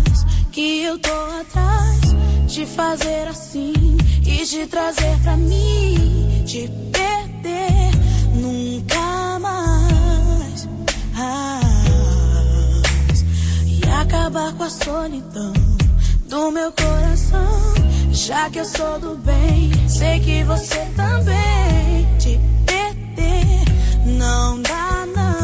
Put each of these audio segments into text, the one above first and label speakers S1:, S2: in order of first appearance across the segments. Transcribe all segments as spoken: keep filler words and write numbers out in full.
S1: mais que eu tô atrás de fazer assim e te trazer pra mim, te perder nunca mais. Ah, e acabar com a solidão do meu coração, já que eu sou do bem, sei que você também. Te perder não dá não.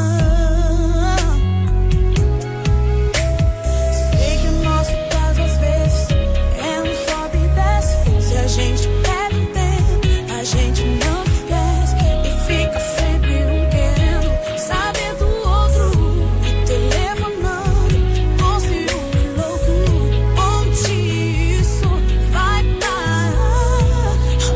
S1: Sei que o nosso caso às vezes é um sobe e desce. Se a gente perde um tempo, a gente não esquece e fica sempre um querendo saber do outro e telefonando com ciúme louco. Onde isso vai dar? Oh,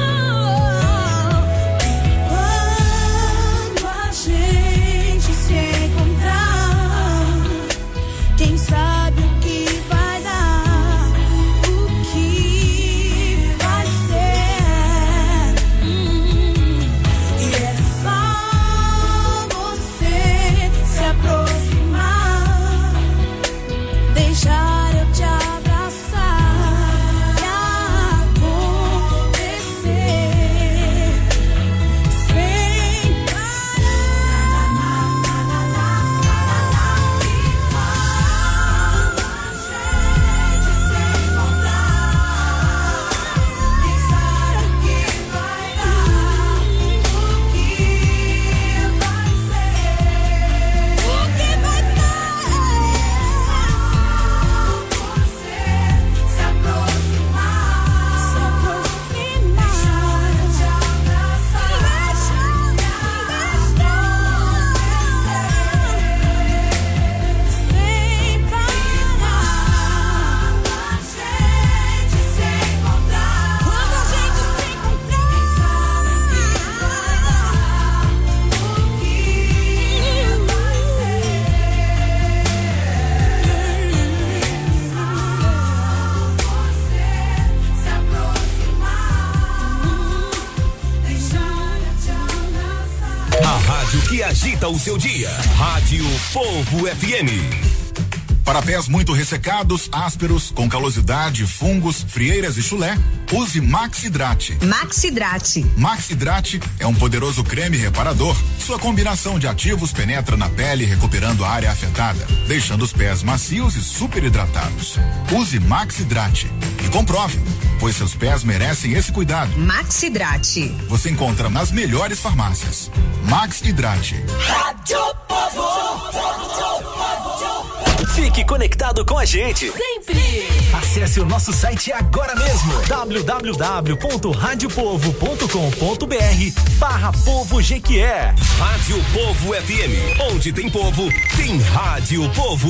S1: quando a gente se encontrar, quem sabe o que vai dar, o que vai ser. Hum, e é só você se aproximar, deixar eu te abraçar e acontecer sem parar. E quando a gente se encontrar, quem sabe o que vai dar, o que vai ser, o que vai ser. Se aproximar, se aproximar, deixar eu te abraçar, sem parar. A gente se encontrar, quando a gente se encontrar, quem sabe o que vai dar, o que vai ser. Você se aproximar, deixar eu te abraçar.
S2: A rádio que agita o seu dia. Rádio Povo F M.
S3: Para pés muito ressecados, ásperos, com calosidade, fungos, frieiras e chulé, use Maxidrate.
S4: Maxidrate.
S3: Maxidrate é um poderoso creme reparador. Sua combinação de ativos penetra na pele, recuperando a área afetada, deixando os pés macios e super hidratados. Use Maxidrate e comprove, pois seus pés merecem esse cuidado.
S4: Maxidrate.
S3: Você encontra nas melhores farmácias. Maxidrate.
S5: Rádio Povo.
S2: Fique conectado com a gente.
S5: Sempre.
S2: Acesse o nosso site agora mesmo. w w w ponto rádio povo ponto com ponto b r barra Povo Jequié. Rádio Povo F M. Onde tem povo, tem Rádio Povo.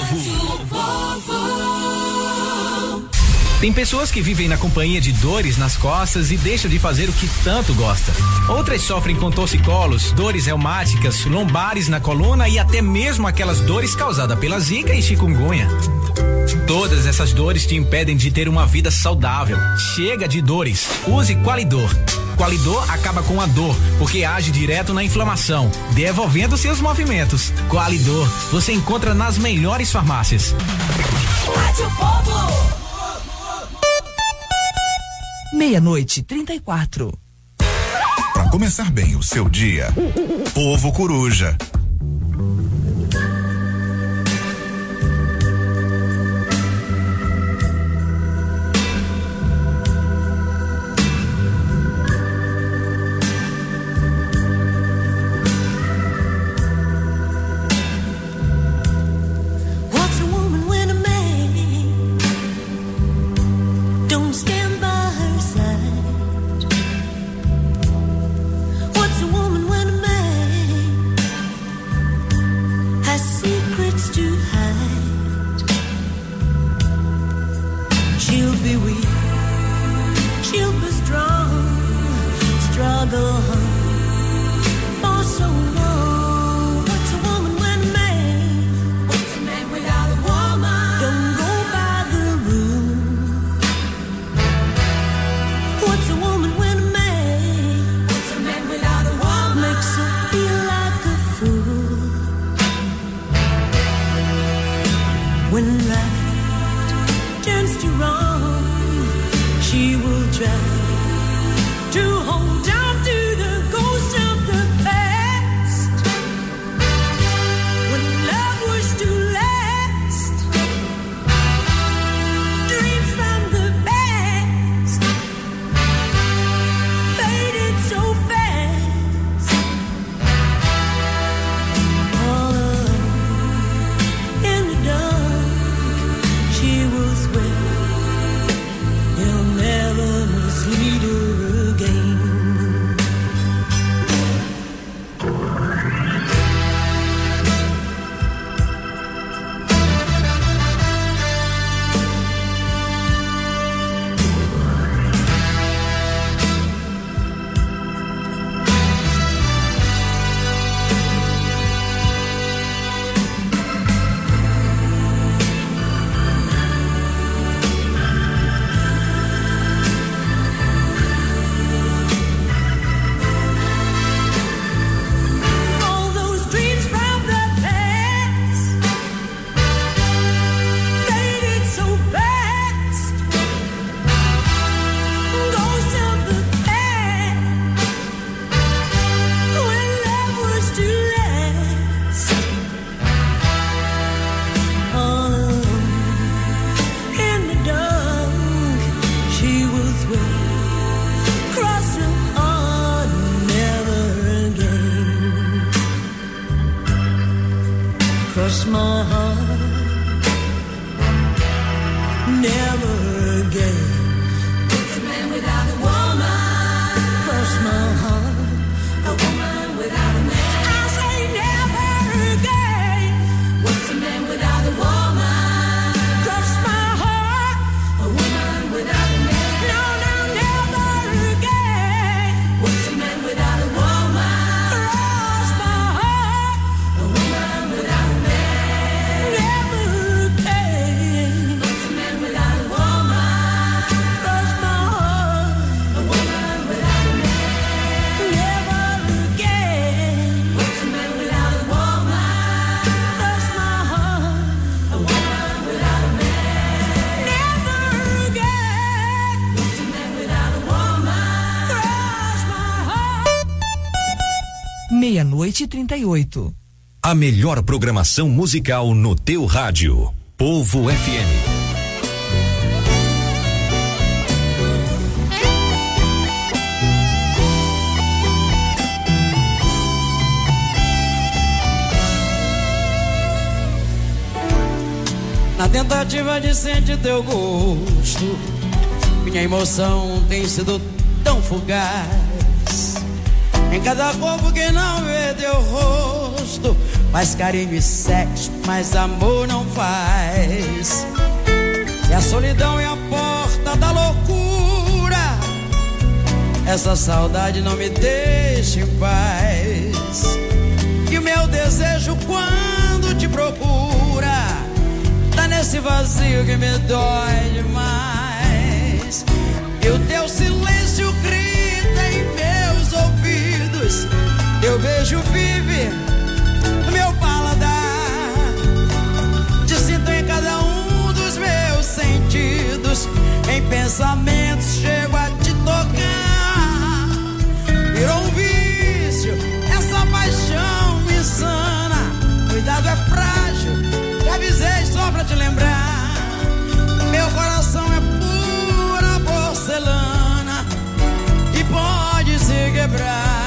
S6: Tem pessoas que vivem na companhia de dores nas costas e deixam de fazer o que tanto gosta. Outras sofrem com torcicolos, dores reumáticas, lombares na coluna e até mesmo aquelas dores causadas pela zika e chikungunya. Todas essas dores te impedem de ter uma vida saudável. Chega de dores. Use Qualidor. Qualidor acaba com a dor, porque age direto na inflamação, devolvendo seus movimentos. Qualidor, você encontra nas melhores farmácias.
S5: Rádio Povo.
S7: Meia-noite, trinta e quatro.
S3: Para começar bem o seu dia, Povo Coruja.
S1: When life swear he'll never mislead her again.
S7: Meia-noite e trinta e oito.
S2: A melhor programação musical no teu rádio. Povo F M.
S8: Na tentativa de sentir teu gosto, minha emoção tem sido tão fugaz. Em cada corpo que não vê teu rosto, mais carinho e sexo, mais amor não faz. E a solidão é a porta da loucura, essa saudade não me deixa em paz. E o meu desejo quando te procura, tá nesse vazio que me dói demais. E o teu silêncio grita em meus ouvidos, teu beijo vive no meu paladar. Te sinto em cada um dos meus sentidos, em pensamentos chego a te tocar. Virou um vício essa paixão insana, cuidado é frágil, te avisei só pra te lembrar. Meu coração é pura porcelana e pode se quebrar.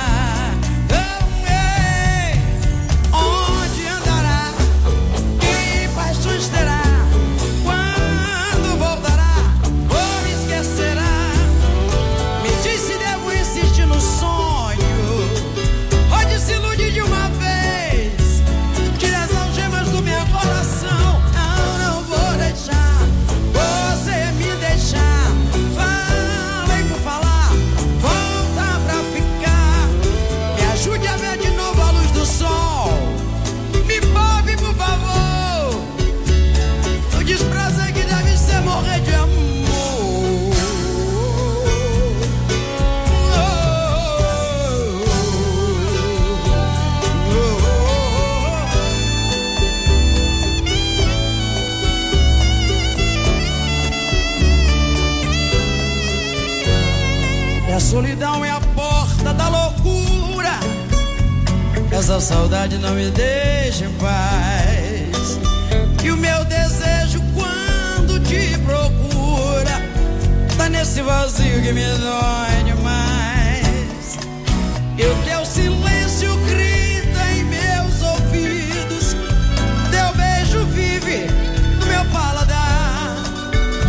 S8: A solidão é a porta da loucura, essa saudade não me deixa em paz. E o meu desejo quando te procura, tá nesse vazio que me dói demais. E o teu silêncio grita em meus ouvidos, teu beijo vive no meu paladar.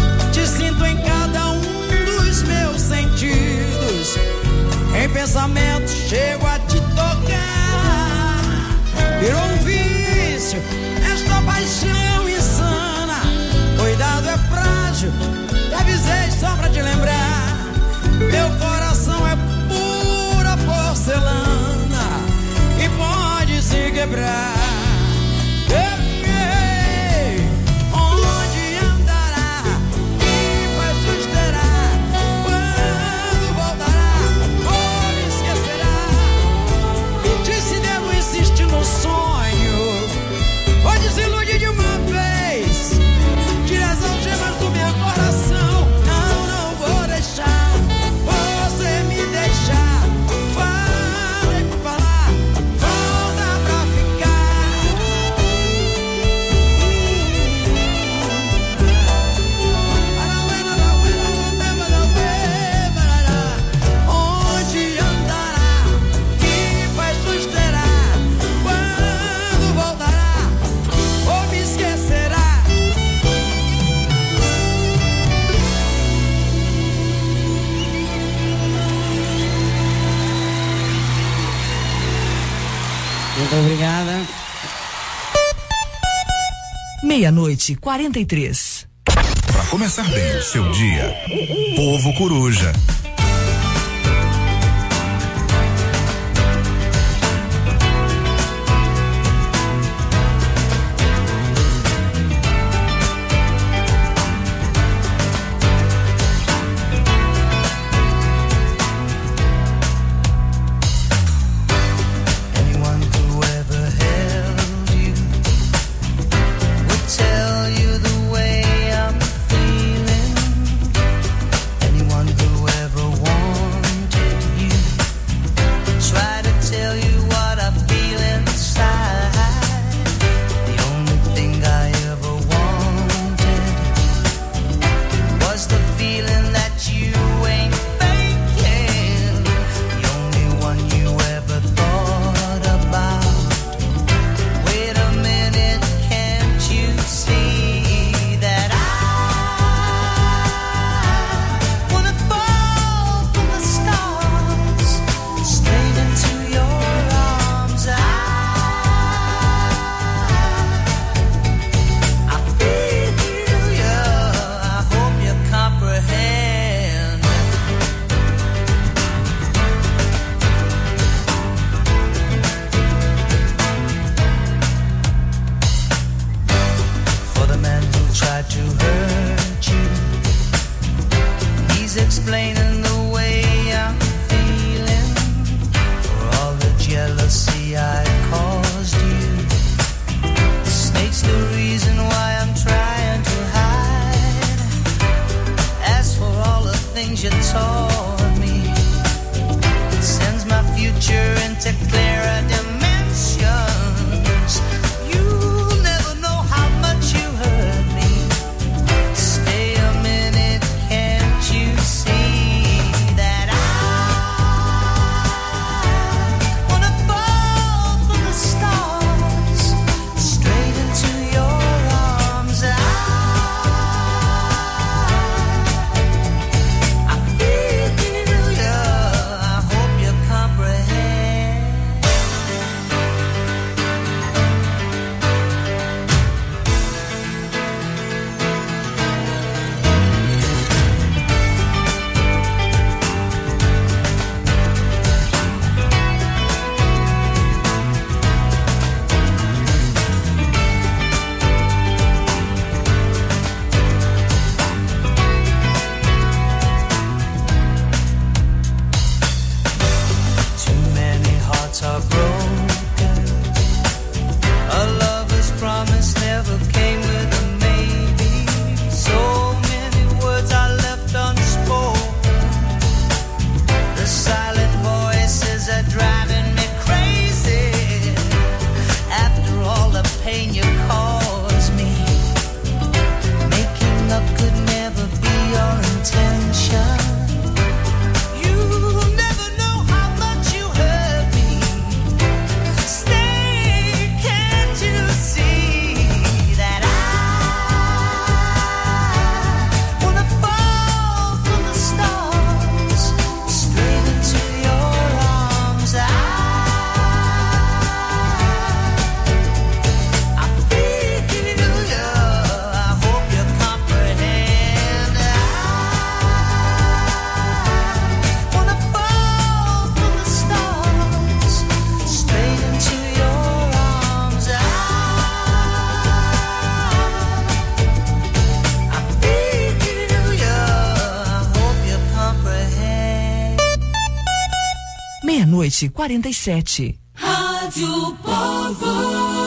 S8: chego a te tocar. Virou um vício, esta paixão insana. Cuidado, é frágil, te avisei só pra te lembrar. Meu coração é pura porcelana e pode se quebrar. Muito obrigada.
S7: Meia-noite, quarenta e três.
S3: Para começar bem o seu dia, Povo Coruja.
S7: Meia-noite, quarenta e sete.
S5: Rádio Povo.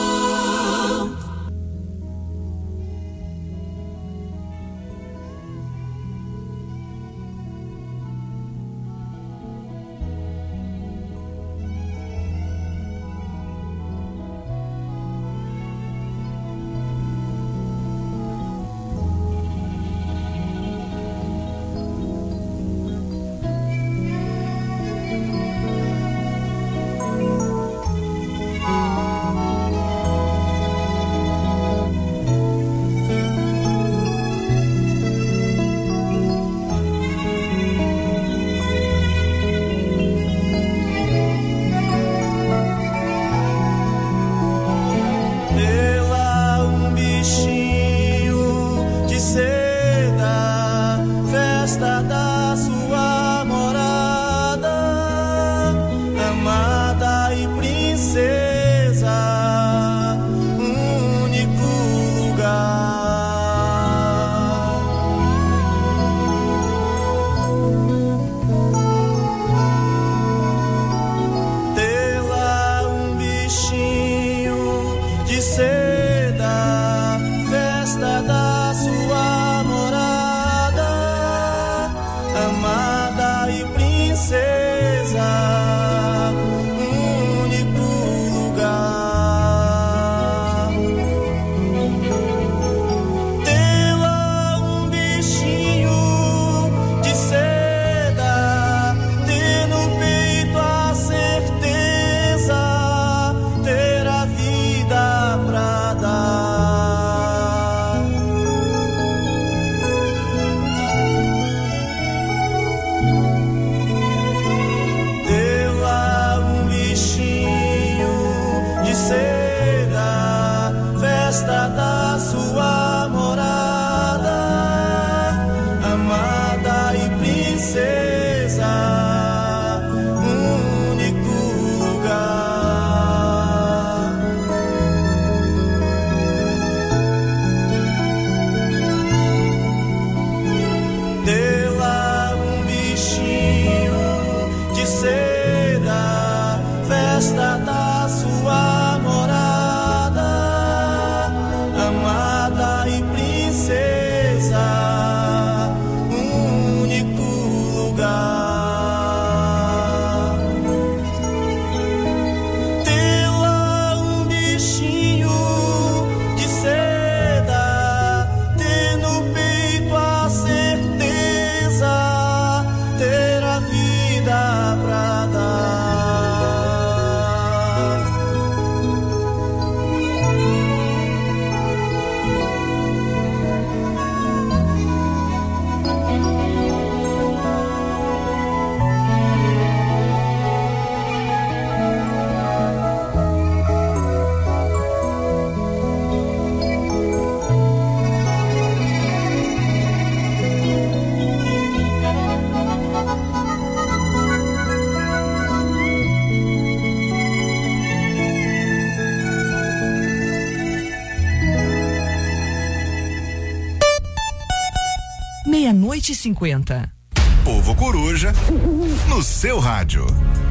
S7: Meia-noite e cinquenta.
S3: Povo Coruja, no seu rádio.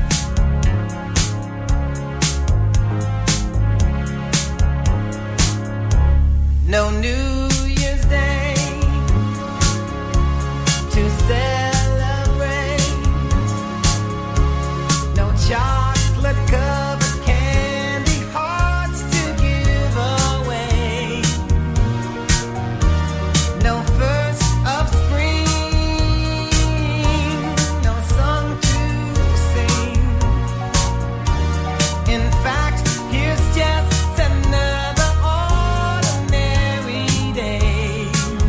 S9: No New Year's Day to celebrate. No chocolate covered candy hearts to give away. No first of spring, no song to sing. In fact, here's just another ordinary day.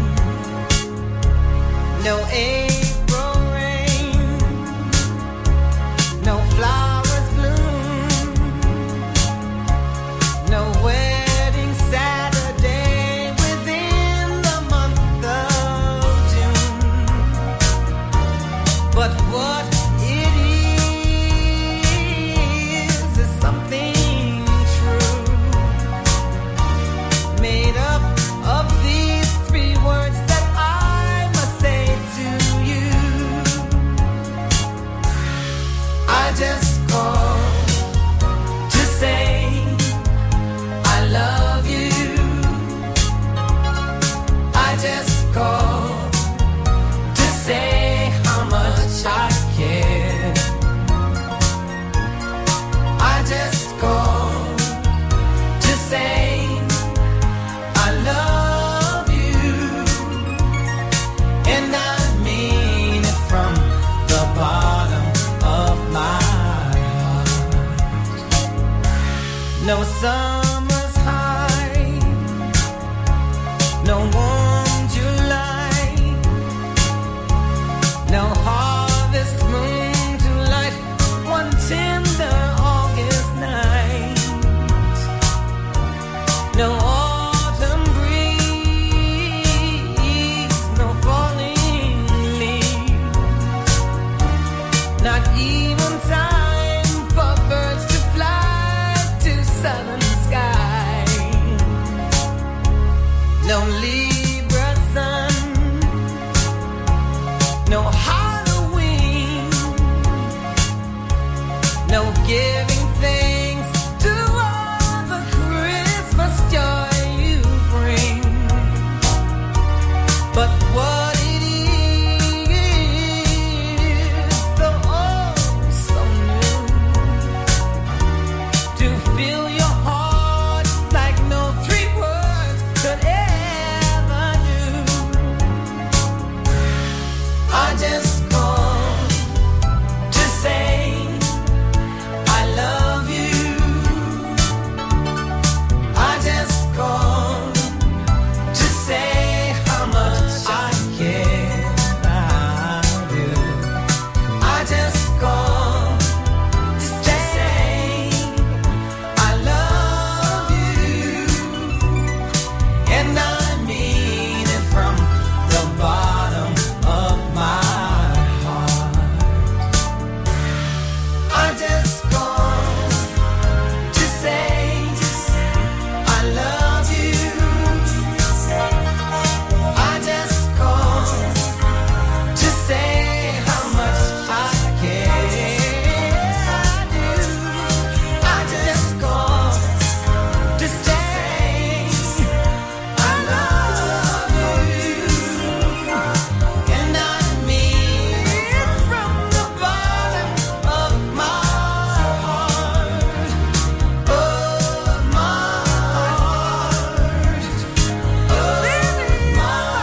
S9: No April rain, no flowers bloom, no wedding Saturday within the month of June. But what it is is something true, made up of these three words that I must say to called to say how much I care. I just called to say I love you, and I mean it from the bottom of my heart. No summer's high, no warm July, no harvest moon to light one tender August night, no autumn breeze, no falling leaves, not even time for birds to fly to southern sky, no Libra sun, no Halloween, no giving thanks to all the Christmas joy you bring. But what it is, the oh so new, to fill your heart like no three words could ever do. I just called to say I love you. I just called to say how much I care about you. I just called to say I love you, and I mean it from the bottom of my heart. I just called to say I love you. I just called to say how much I care. I do. I just called to say I love you, and I mean it from the bottom of my heart, of my heart, of my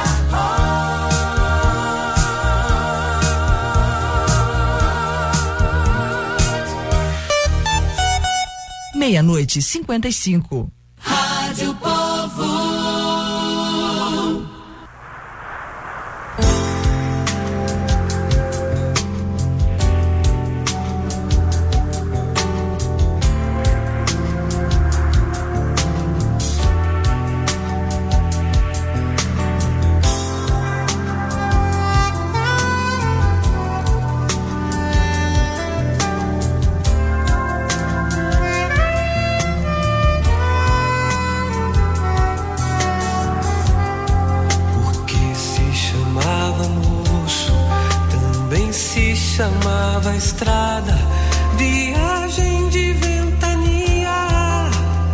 S7: Meia-noite e cinquenta e cinco.
S5: Rádio Povo.
S10: Porque se chamava moço, também se chamava estrada, viagem de ventania.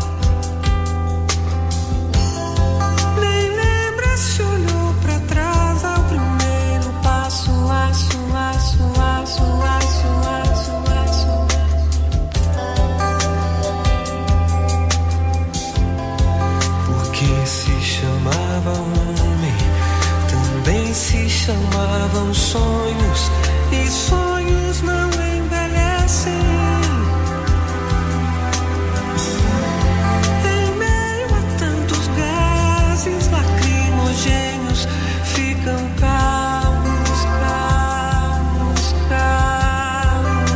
S10: Nem lembra se olhou pra trás ao primeiro passo, aço, aço, aço, aço, aço, aço. Porque se chamava homem, também se chamavam sonhos, e sonhos não envelhecem. Em meio a tantos gases lacrimogêneos, ficam calmos, calmos, calmos.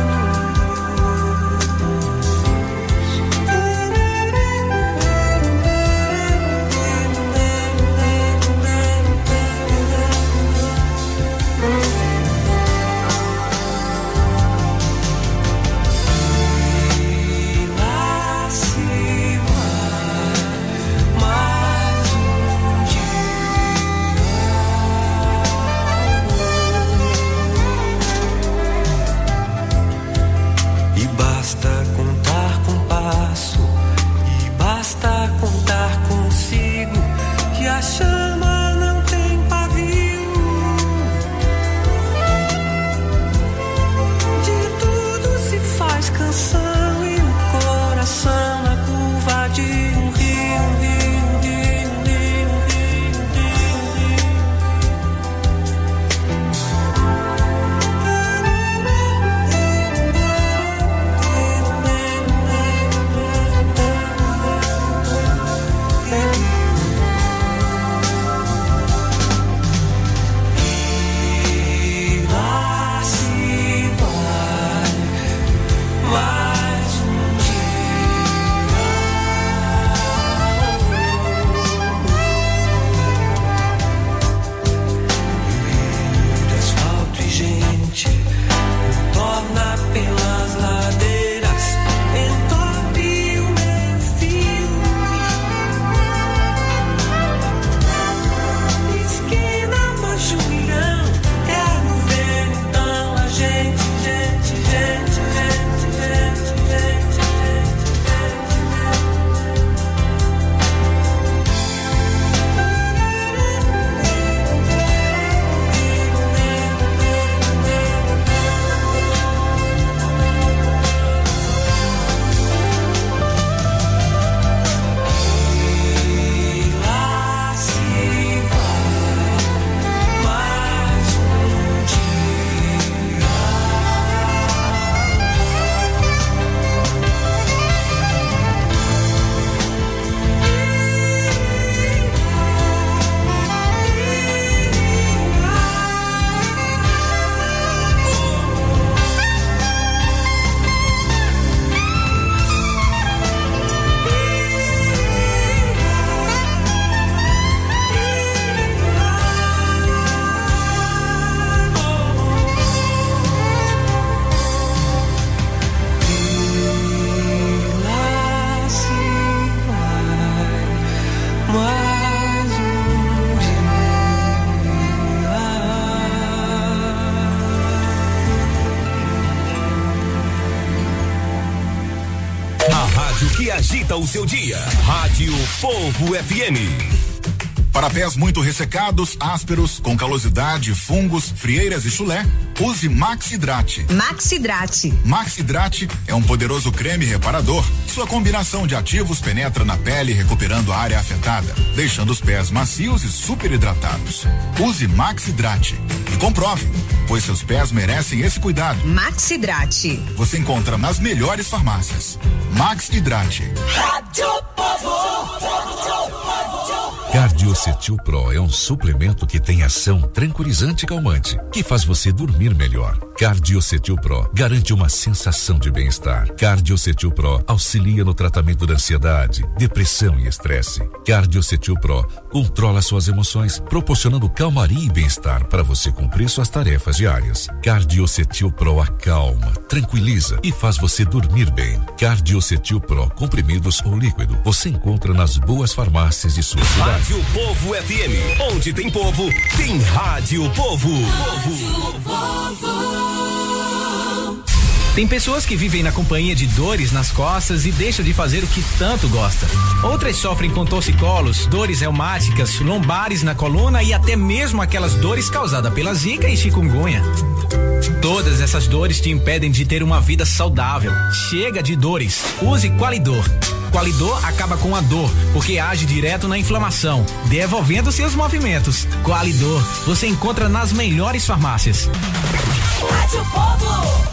S2: agita o seu dia. Rádio Povo F M.
S3: Para pés muito ressecados, ásperos, com calosidade, fungos, frieiras e chulé, use Maxidrate.
S4: Maxidrate.
S3: Maxidrate é um poderoso creme reparador. Sua combinação de ativos penetra na pele, recuperando a área afetada, deixando os pés macios e super hidratados. Use Maxidrate e comprove, pois seus pés merecem esse cuidado.
S4: Maxidrate.
S3: Você encontra nas melhores farmácias. Maxidrate.
S5: Rádio Povo.
S11: Cardiocetil Pro é um suplemento que tem ação tranquilizante e calmante, que faz você dormir melhor. Cardiocetil Pro garante uma sensação de bem-estar. Cardiocetil Pro auxilia no tratamento da ansiedade, depressão e estresse. Cardiocetil Pro controla suas emoções, proporcionando calmaria e bem-estar para você cumprir suas tarefas diárias. Cardiocetil Pro acalma, tranquiliza e faz você dormir bem. Cardiocetil Pro comprimidos ou líquido, você encontra nas boas farmácias de sua cidade.
S2: Rádio Povo F M, onde tem povo, tem Rádio Povo.
S5: Rádio Povo.
S6: Tem pessoas que vivem na companhia de dores nas costas e deixam de fazer o que tanto gosta. Outras sofrem com torcicolos, dores reumáticas, lombares na coluna e até mesmo aquelas dores causadas pela zika e chikungunya. Todas essas dores te impedem de ter uma vida saudável. Chega de dores. Use Qualidor. Qualidor acaba com a dor, porque age direto na inflamação, devolvendo seus movimentos. Qualidor, você encontra nas melhores farmácias.
S5: Rádio Povo.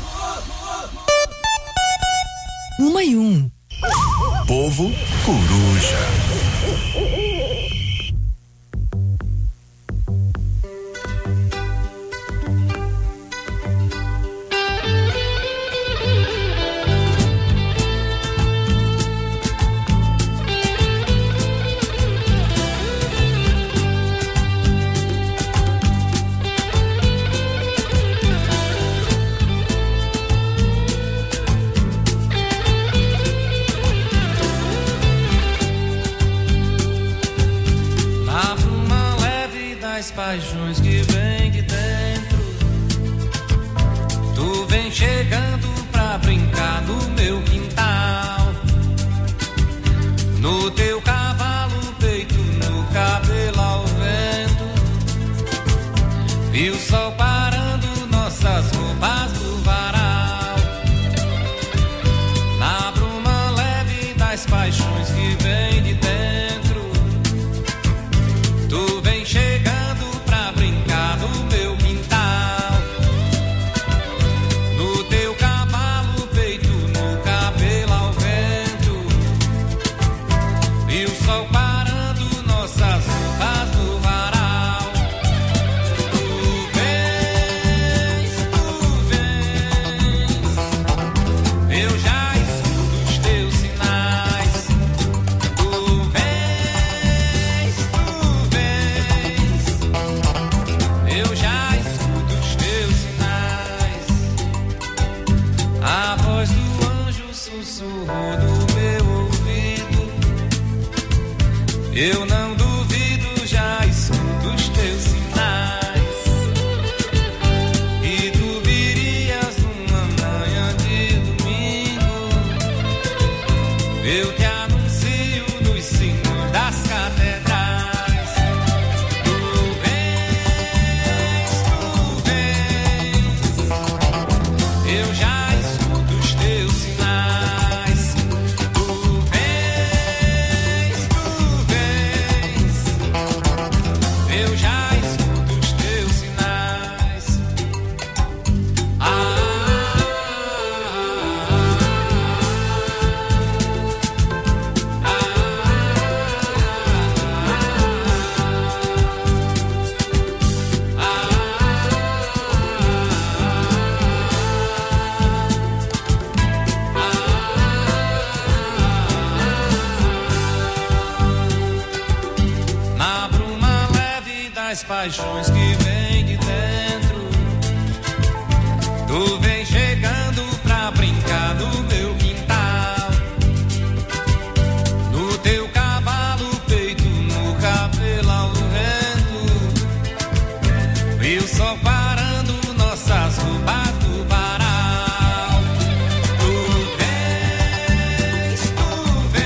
S7: Uma e um.
S3: Povo Coruja.
S12: Paixões que vem de dentro, tu vem chegando pra brincar no meu quintal, no teu cavalo peito, no cabelo ao vento, e o sol parando nossas roupas do varal, na bruma leve das paixões que vem de dentro, tu vem chegando no meu quintal, no teu cavalo peito, no cabelo ao vento, e o sol parando nossas roupas no varal. Tu vens, tu vens, eu já escuto os teus sinais. Tu vens, tu vens, eu já escuto os teus sinais. A voz do anjo sussurrou no meu ouvido. Eu não duvido, já escuto os teus sinais. E tu virias numa manhã de domingo. Eu te anuncio nos sinos das catedrais. Eu já escuto os teus sinais. Tu vens, tu vens, eu já escuto os teus sinais. Ah, na bruma leve das paixões que vem de dentro, tu vem chegando pra brincar no meu quintal, no teu cavalo peito, no cabelo ao vento, e o sol parando nossas roupas do varal. Tu vens, tu vens,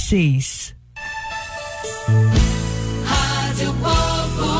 S7: seis.
S5: Rádio Povo.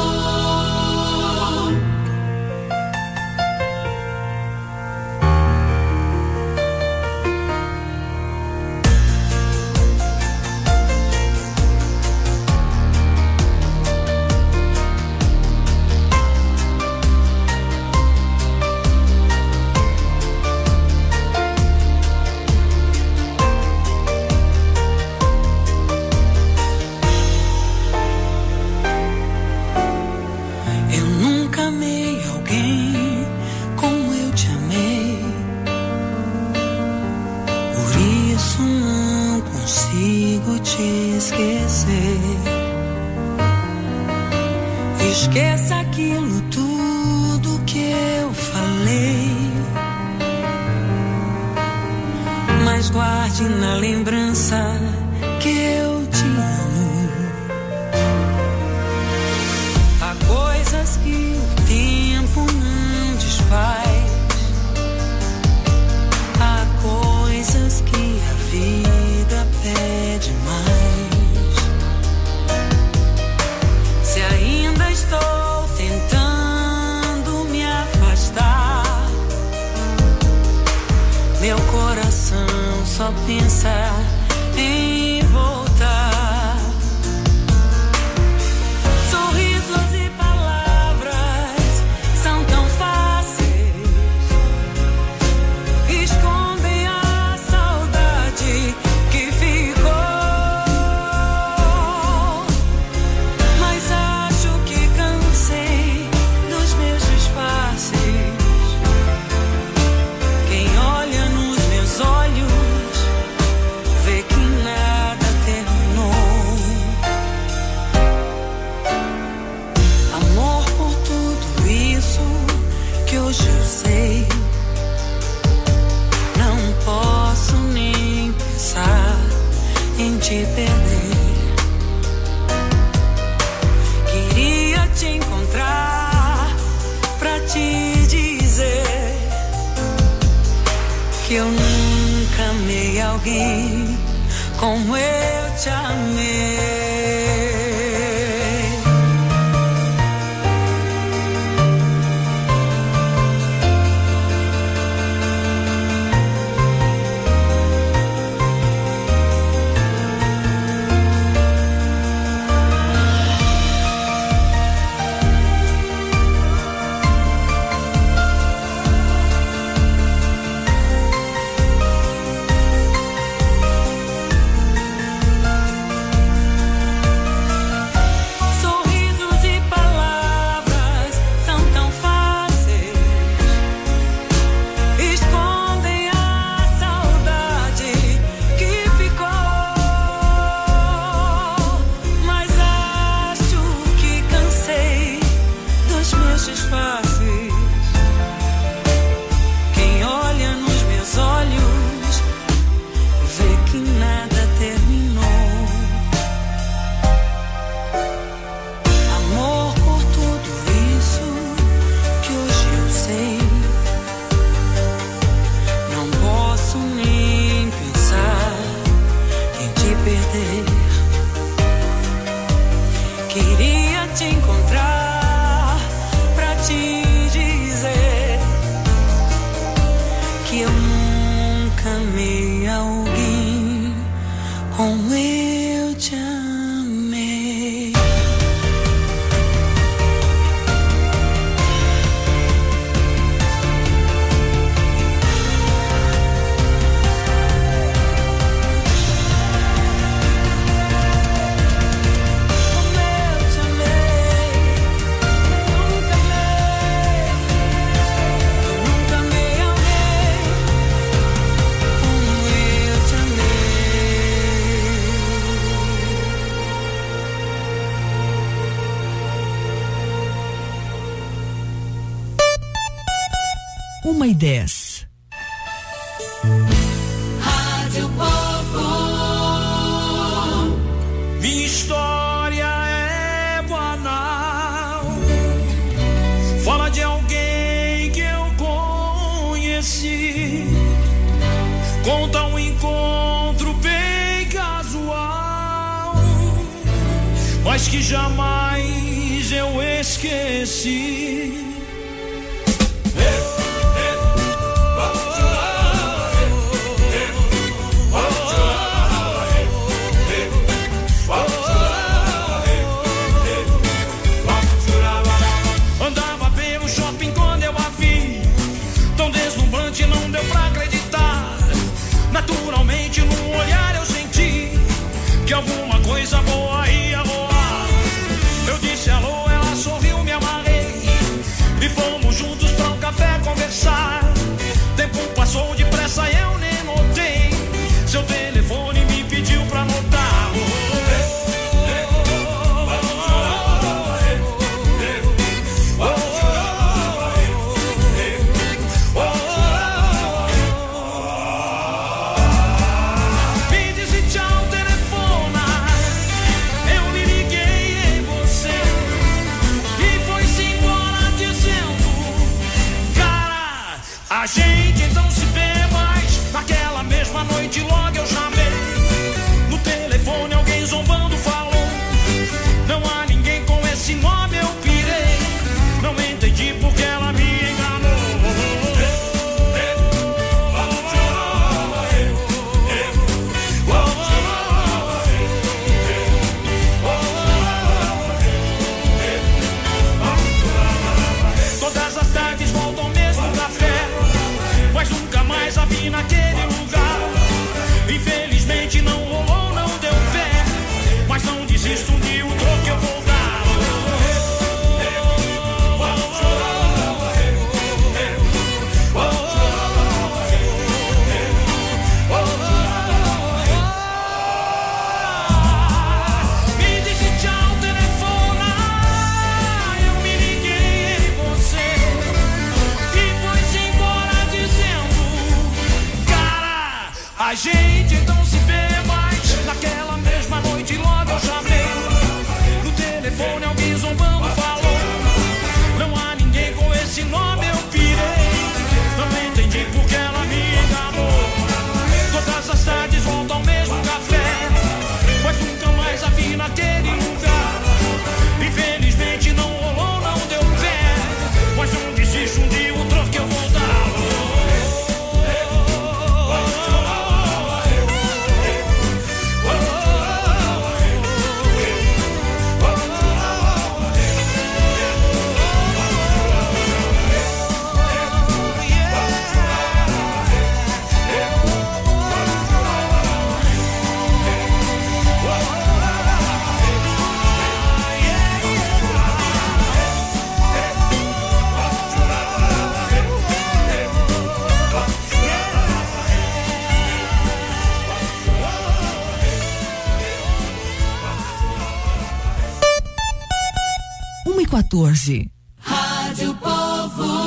S10: Esqueça aquilo tudo que eu falei, mas guarde na lembrança que eu te amo. Há coisas que o tempo não desfaz, há coisas que a vida pede mais. Se ainda estou tentando me afastar, meu coração só pensa em voltar. Sorrisos e palavras são tão fáceis, escondem a saudade que ficou. Mas acho que cansei dos meus disfarces. Quem olha nos meus olhos vê que nada terminou. Amor, por tudo isso que hoje eu sei, não posso nem pensar em te perder. Queria te encontrar pra te dizer que eu nunca amei alguém como eu te amei. Sorrisos e palavras são tão fáceis, escondem a saudade que ficou. Mas acho que cansei dos meus disfarces. Quem olha nos meus olhos vê que nada terminou. Amor, por tudo isso que hoje eu sei, não posso nem pensar em te perder. Queria te encontrar pra te dizer que eu nunca amei alguém como eu te amei. Como eu te amei, nunca amei. Eu nunca amei alguém como eu te amei.
S7: Uma e dez.
S5: Rádio Povo.
S13: Minha história é banal, fala de alguém que eu conheci, conta um encontro bem casual. mas que jamais eu esqueci. Andava pelo shopping quando eu a vi, tão deslumbrante não deu pra acreditar. Naturalmente no olhar eu senti que alguma coisa boa ia rolar. Eu disse alô, ela sorriu, me amarrei e fomos juntos pra um café conversar. Tempo passou depressa e eu nem notei, seu telefone me pediu pra anotar. A gente então se vê mais. Naquela mesma noite logo eu chamei. No telefone alguém zombando falou: não há ninguém com esse nome, eu pirei. Não entendi porque ela me enganou. Todas as tardes voltam ao mesmo café, mas nunca mais a vi naquele lugar. Infelizmente não rolou, não deu pé, mas não desisto de um troco eu vou dar. Me disse tchau, telefona, eu me liguei em você e foi-se embora dizendo: cara, a gente então se vê mais. Naquela mesma noite logo eu chamei. No telefone alguém zombando falou: não há ninguém com esse nome, eu pirei. Não entendi porque ela me enganou. Todas as tardes volto ao mesmo café, mas nunca mais a vi naquele lugar. Infelizmente não rolou, não deu pé, mas não desisto um dia, o troco que eu vou dar.
S7: uma e quatorze.
S5: Rádio Povo.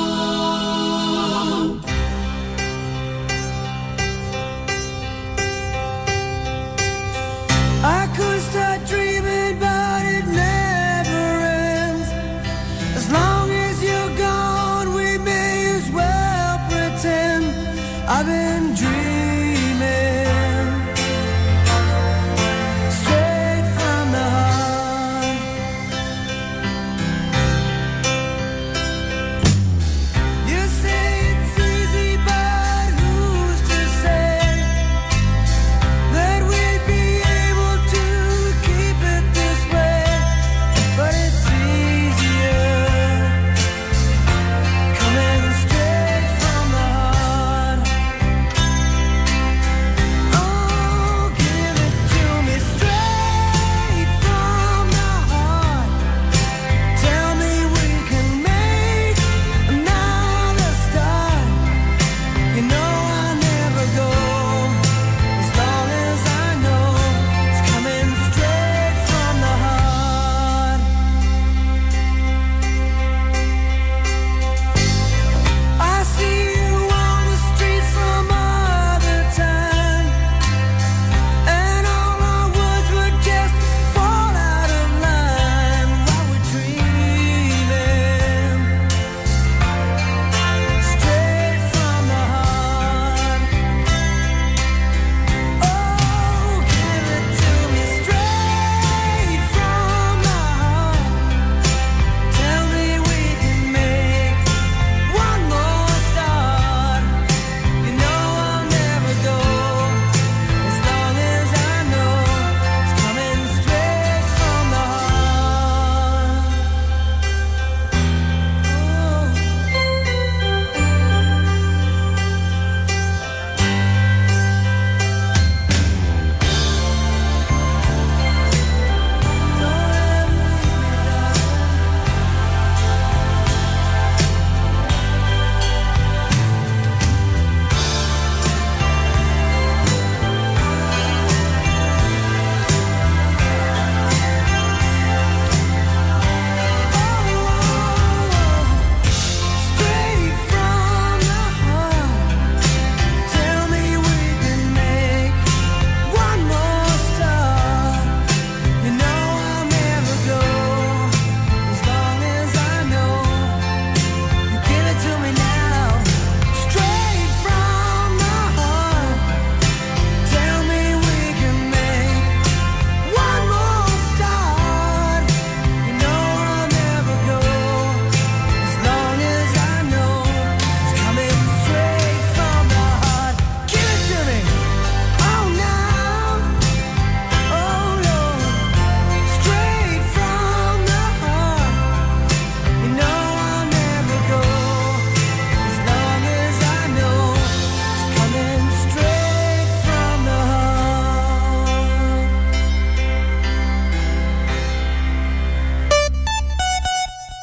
S10: I could start dreaming, but it never ends. As long as you're gone, we may as well pretend I've been dreaming straight from the heart.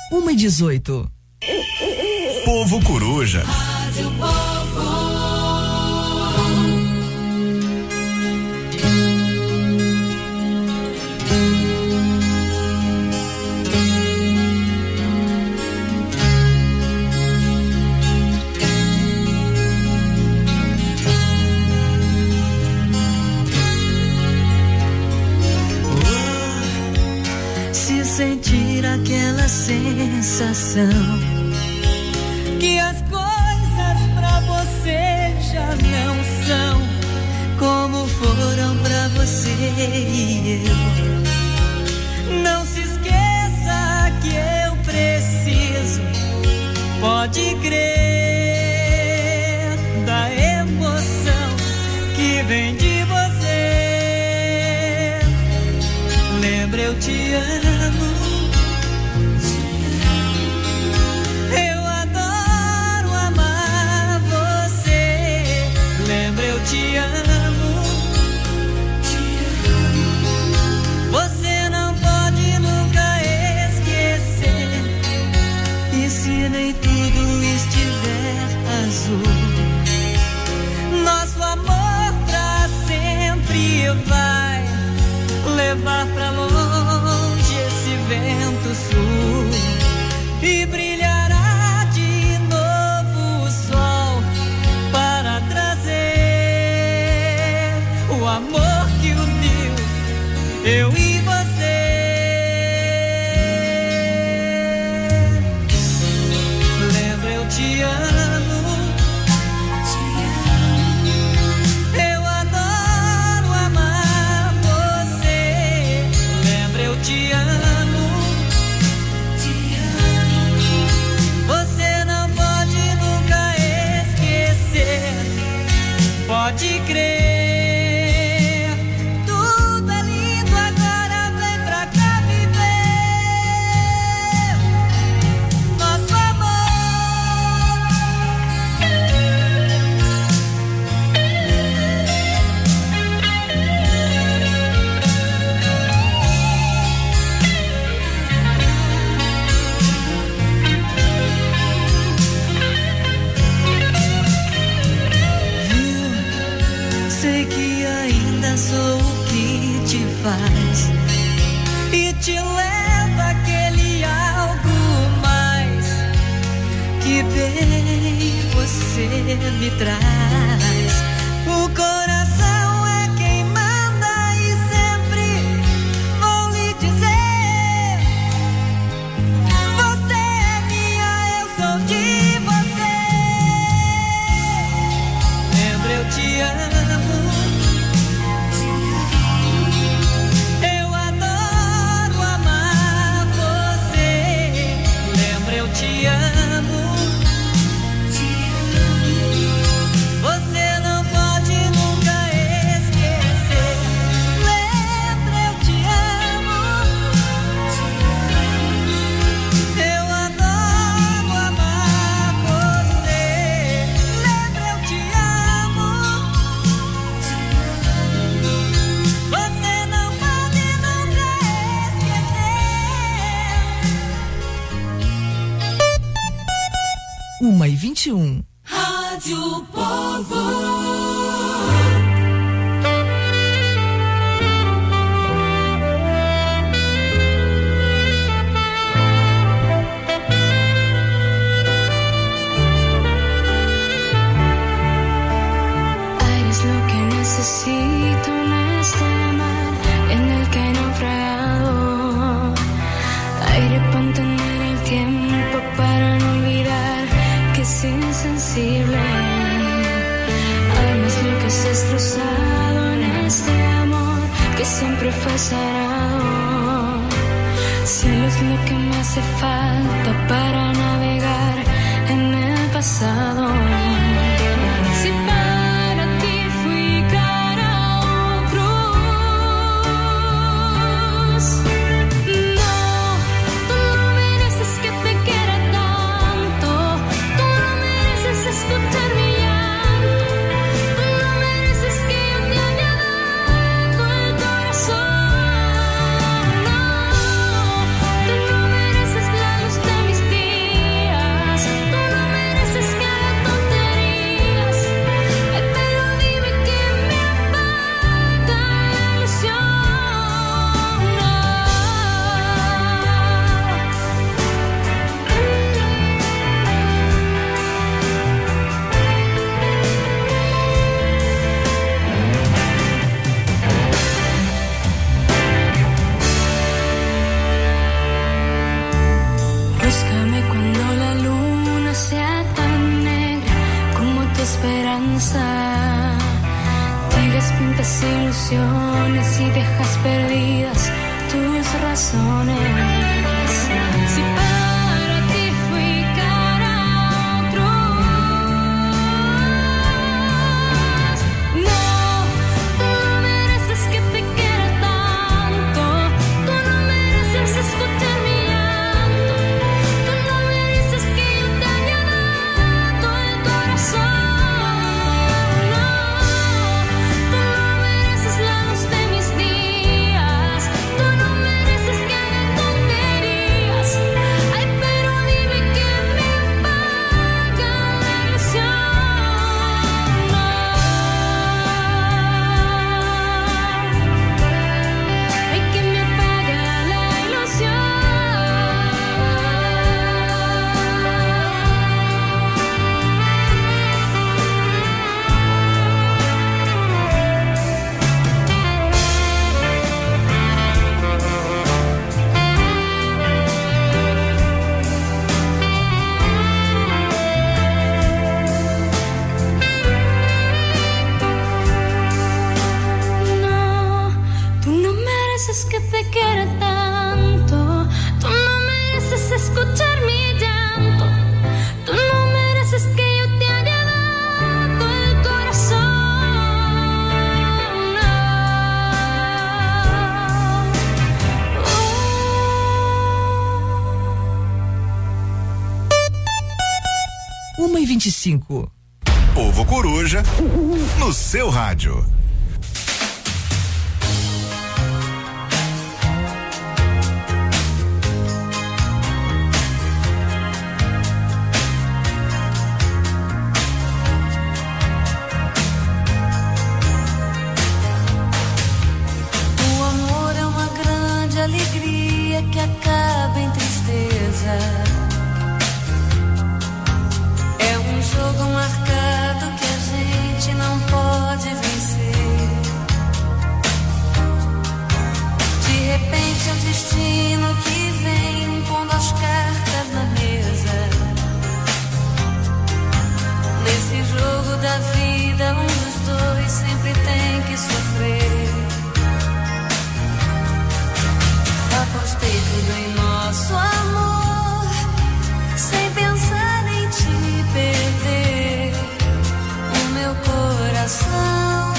S7: uma e dezoito.
S3: Povo Coruja.
S5: Rádio Povo.
S10: Se sentir aquela sensação que as coisas pra você já não são como foram pra você e eu. Não se esqueça que eu preciso, pode crer, da emoção que vem de você. Lembra, eu te amo. Te amo, te amo. Você não pode nunca esquecer. E se nem tudo estiver azul, nosso amor pra sempre vai levar pra longe esse vento sul e brilhará de novo o sol para trazer o amor que uniu eu e você. Lembra, eu te amo, te amo. Eu adoro amar você. Lembra, eu te amo, te amo. Você não pode nunca esquecer, pode crer. Sou o que te faz e te leva aquele algo mais que bem você me traz. O coração é quem manda e sempre vou lhe dizer: você é minha, eu sou de você. Lembra, eu te amo. Te amo, te amo. Você não pode nunca esquecer. Lembra, eu te amo, te amo. Eu adoro amar você. Lembra, eu te amo, te amo. Você não pode nunca esquecer.
S7: Uma e vinte e um.
S5: Rádio Povo.
S14: Eres lo que necesito en este mar en el que he naufragado. Aire para entender el tiempo, para no olvidar que es insensible. Amas lo que has destrozado en este amor que siempre fue sagrado. Cielo es lo que me hace falta para navegar en el pasado. Si para ti fui cara a otros, no, tú no mereces que te quiera tanto. Tú no mereces escuchar mi llanto. Tú no mereces que yo te haya dado el corazón. No, tú no mereces la luz de razones. Si para ti fui cara a otros, no, tú no mereces que te quiera tanto, tú no mereces escuchar mi llanto, tú no mereces que yo te haya dado el corazón, no, tú no mereces la luz de mis días, tú no mereces que haga tonterías, ay, pero dime que me paga la ilusión, no, ay, que me paga la ilusión. No, tú no mereces que te quiera tanto, tú no mereces escuchar mi llanto, tú no mereces que yo te haya dado el corazón, no.
S7: uma e vinte e cinco.
S3: Povo Coruja, no seu rádio.
S1: O amor é uma grande alegria que acaba em tristeza. É um jogo marcado que a gente não pode vencer. De repente é o destino que vem pondo as cartas na mesa. Nesse jogo da vida, um dos dois sempre tem que sofrer. Apostei tudo em nosso amor, sem pensar em te perder. O meu coração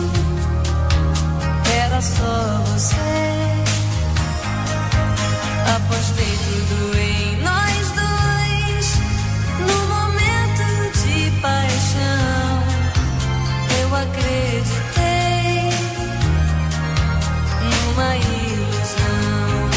S1: era só você. Apostei tudo em nós dois, no momento de paixão. Eu acreditei numa ilusão.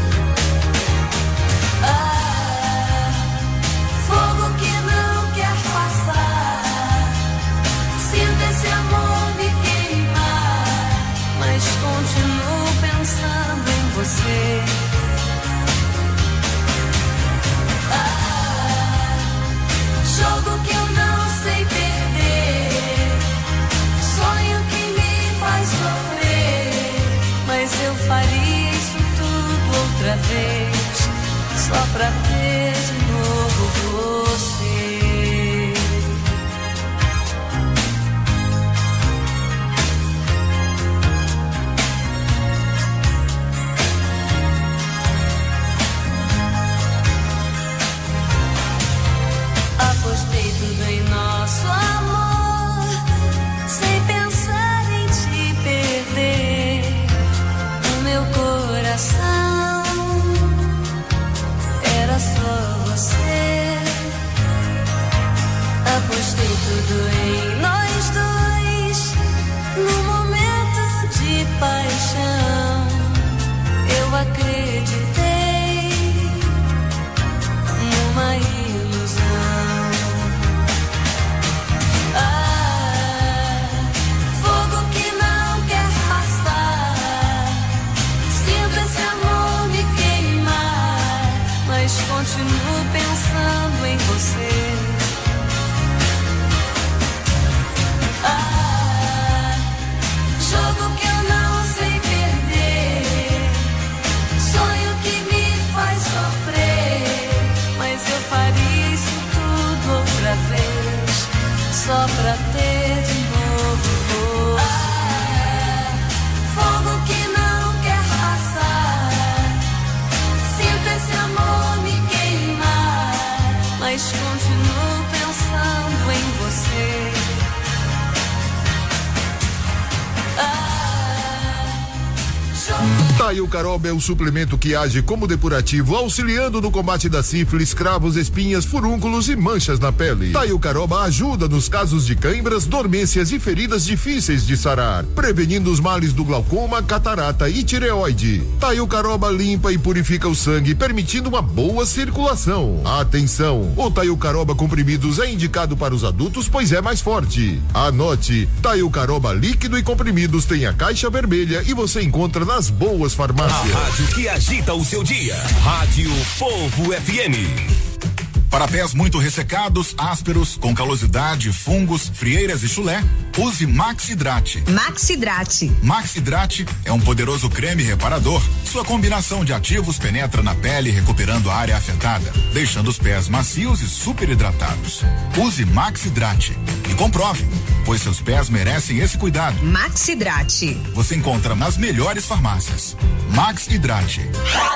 S1: Ah, fogo que não quer passar. Sinto esse amor me queimar, mas continuo pensando em você. Ah, jogo que eu não sei perder, sonho que me faz sofrer, mas eu faria isso tudo outra vez, só pra ter de novo você. Apostei tudo em nosso amor, sem pensar em te perder. O meu coração era só você. Apostei tudo em nós dois, no momento de paixão. Eu acreditei numa ilusão. Ah, fogo que não quer passar. Sinto esse amor me queimar, mas continuo pensando em você. Ah, jogo que eu não sei perder, sonho que me faz sofrer, mas eu faria isso tudo outra vez, só pra ter de novo você. Ah, fogo que não quer passar.
S15: Taio Caroba é o suplemento que age como depurativo, auxiliando no combate da sífilis, cravos, espinhas, furúnculos e manchas na pele. Taio Caroba ajuda nos casos de cãibras, dormências e feridas difíceis de sarar, prevenindo os males do glaucoma, catarata e tireoide. Taio Caroba limpa e purifica o sangue, permitindo uma boa circulação. Atenção, o Taio Caroba comprimidos é indicado para os adultos, pois é mais forte. Anote, Taio Caroba líquido e comprimidos tem a caixa vermelha e você encontra nas boas farmácias.
S2: A rádio que agita o seu dia. Rádio Povo F M.
S3: Para pés muito ressecados, ásperos, com calosidade, fungos, frieiras e chulé, use Maxidrate.
S4: Maxidrate.
S3: Maxidrate é um poderoso creme reparador. Sua combinação de ativos penetra na pele, recuperando a área afetada, deixando os pés macios e super hidratados. Use Maxidrate e comprove, pois seus pés merecem esse cuidado.
S4: Maxidrate.
S3: Você encontra nas melhores farmácias. Maxidrate.